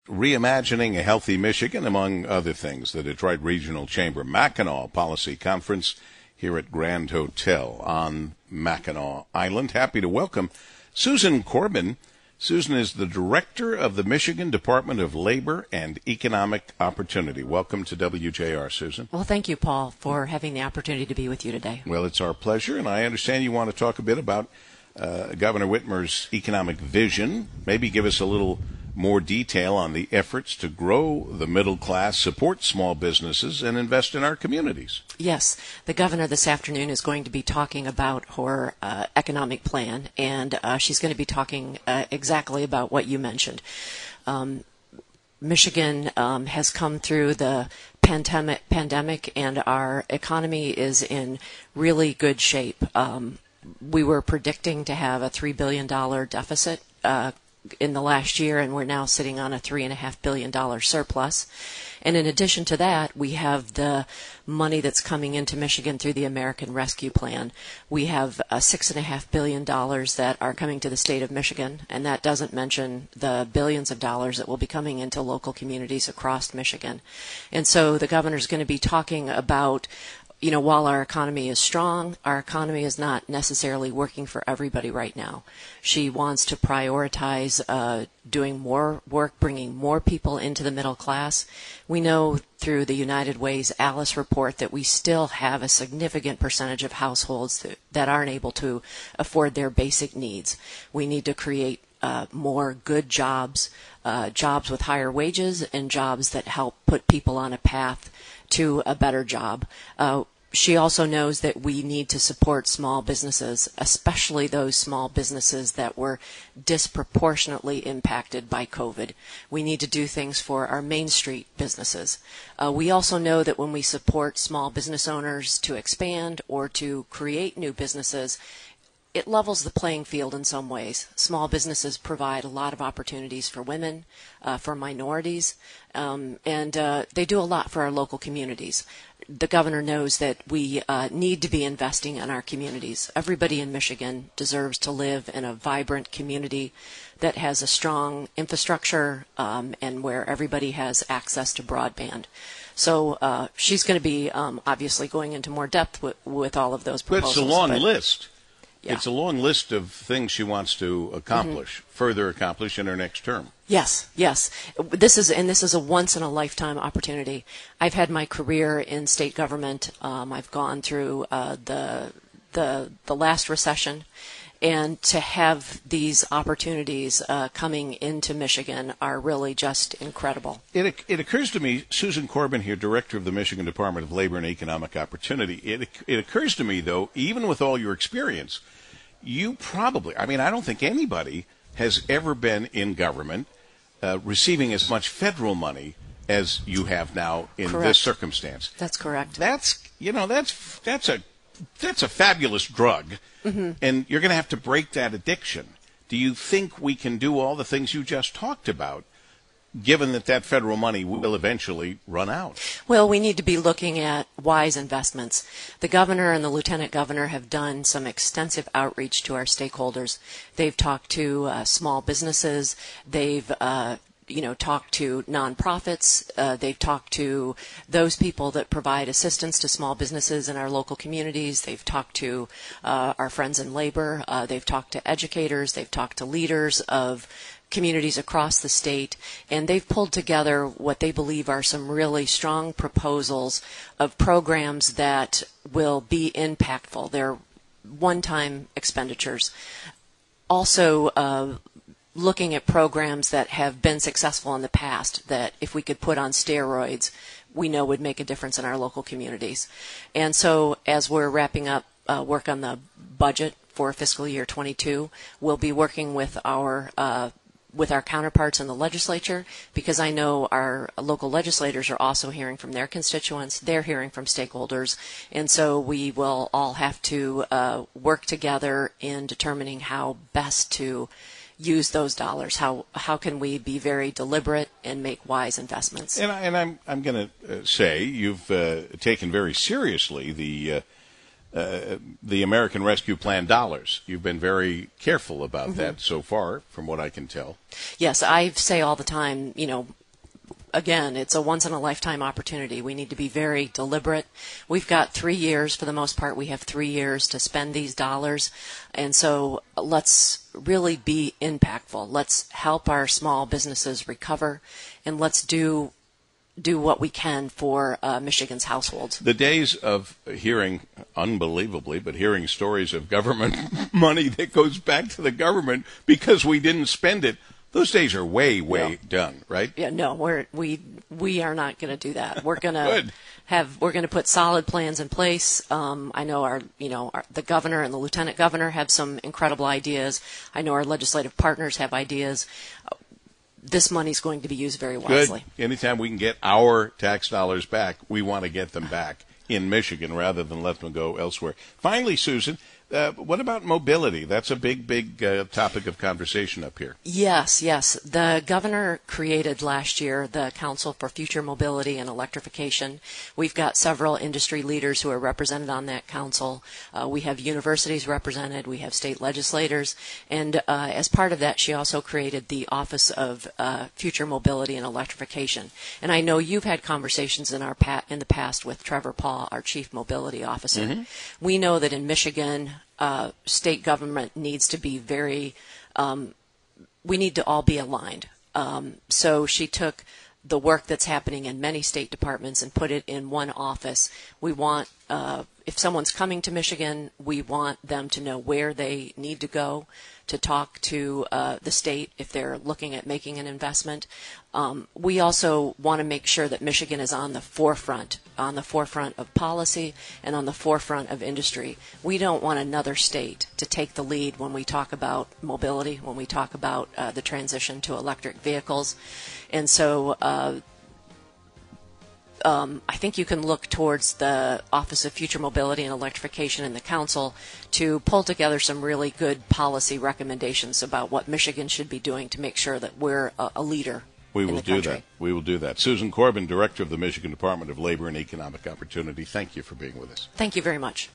reimagining a healthy Michigan, among other things. The Detroit Regional Chamber Mackinac Policy Conference here at Grand Hotel on Mackinac Island. Happy to welcome Susan Corbin. Susan is the director of the Michigan Department of Labor and Economic Opportunity. Welcome to WJR, Susan. Well, thank you, Paul, for having the opportunity to be with you today. Well, it's our pleasure, and I understand you want to talk a bit about Governor Whitmer's economic vision. Maybe give us a little more detail on the efforts to grow the middle class, support small businesses, and invest in our communities. Yes, the governor this afternoon is going to be talking about her economic plan, and she's going to be talking exactly about what you mentioned. Michigan has come through the pandemic, and our economy is in really good shape. We were predicting to have a $3 billion deficit in the last year, and we're now sitting on a $3.5 billion surplus. And in addition to that, we have the money that's coming into Michigan through the American Rescue Plan. We have $6.5 billion that are coming to the state of Michigan, and that doesn't mention the billions of dollars that will be coming into local communities across Michigan. And so the governor's going to be talking about, you know, while our economy is strong, our economy is not necessarily working for everybody right now. She wants to prioritize doing more work, bringing more people into the middle class. We know through the United Way's Alice report that we still have a significant percentage of households that aren't able to afford their basic needs. We need to create more good jobs, jobs with higher wages, and jobs that help put people on a path to a better job. She also knows that we need to support small businesses, especially those small businesses that were disproportionately impacted by COVID. We need to do things for our Main Street businesses. We also know that when we support small business owners to expand or to create new businesses, it levels the playing field in some ways. Small businesses provide a lot of opportunities for women, for minorities, and they do a lot for our local communities. The governor knows that we need to be investing in our communities. Everybody in Michigan deserves to live in a vibrant community that has a strong infrastructure and where everybody has access to broadband. So she's going to be obviously going into more depth with all of those proposals. But it's a long list. Yeah. It's a long list of things she wants to accomplish, further accomplish in her next term. Yes. This is a once-in-a-lifetime opportunity. I've had my career in state government. I've gone through the last recession, and to have these opportunities coming into Michigan are really just incredible. It occurs to me, Susan Corbin here, director of the Michigan Department of Labor and Economic Opportunity, it occurs to me, though, even with all your experience, you probably, I don't think anybody has ever been in government receiving as much federal money as you have now in Correct. this circumstance. That's correct. That's a fabulous drug, and you're going to have to break that addiction. Do you think we can do all the things you just talked about, given that federal money will eventually run out? Well, we need to be looking at wise investments. The governor and the lieutenant governor have done some extensive outreach to our stakeholders. They've talked to small businesses. They've talked to nonprofits. They've talked to those people that provide assistance to small businesses in our local communities. They've talked to our friends in labor. They've talked to educators. They've talked to leaders of communities across the state, and they've pulled together what they believe are some really strong proposals of programs that will be impactful. They're one-time expenditures. Also, looking at programs that have been successful in the past that if we could put on steroids, we know would make a difference in our local communities. And so as we're wrapping up work on the budget for fiscal year 22, we'll be working with our counterparts in the legislature, because I know our local legislators are also hearing from their constituents. They're hearing from stakeholders. And so we will all have to work together in determining how best to use those dollars. How can we be very deliberate and make wise investments? And I'm going to say you've taken very seriously the American Rescue Plan dollars. You've been very careful about that so far, from what I can tell. Yes, I say all the time, again, it's a once-in-a-lifetime opportunity. We need to be very deliberate. We've got 3 years, for the most part, we have 3 years to spend these dollars. And so let's really be impactful. Let's help our small businesses recover, and let's do what we can for Michigan's households. The days of hearing, unbelievably, but hearing stories of government money that goes back to the government because we didn't spend it, those days are way done, right? Yeah, no, we are not going to do that. We're going Good. to put solid plans in place. I know the governor and the lieutenant governor have some incredible ideas. I know our legislative partners have ideas. This money's going to be used very wisely. Good. Anytime we can get our tax dollars back, we want to get them back in Michigan rather than let them go elsewhere. Finally, Susan, what about mobility? That's a big topic of conversation up here. Yes. The governor created last year the Council for Future Mobility and Electrification. We've got several industry leaders who are represented on that council. We have universities represented. We have state legislators. And as part of that, she also created the Office of Future Mobility and Electrification. And I know you've had conversations in the past with Trevor Paul, our Chief Mobility Officer. Mm-hmm. We know that in Michigan, state government needs to be we need to all be aligned. So she took the work that's happening in many state departments and put it in one office. We want, if someone's coming to Michigan, we want them to know where they need to go to talk to the state if they're looking at making an investment. We also want to make sure that Michigan is on the forefront of policy and on the forefront of industry. We don't want another state to take the lead when we talk about mobility, when we talk about the transition to electric vehicles. And so I think you can look towards the Office of Future Mobility and Electrification and the Council to pull together some really good policy recommendations about what Michigan should be doing to make sure that we're a leader. We will do that. We will do that. Susan Corbin, Director of the Michigan Department of Labor and Economic Opportunity, thank you for being with us. Thank you very much.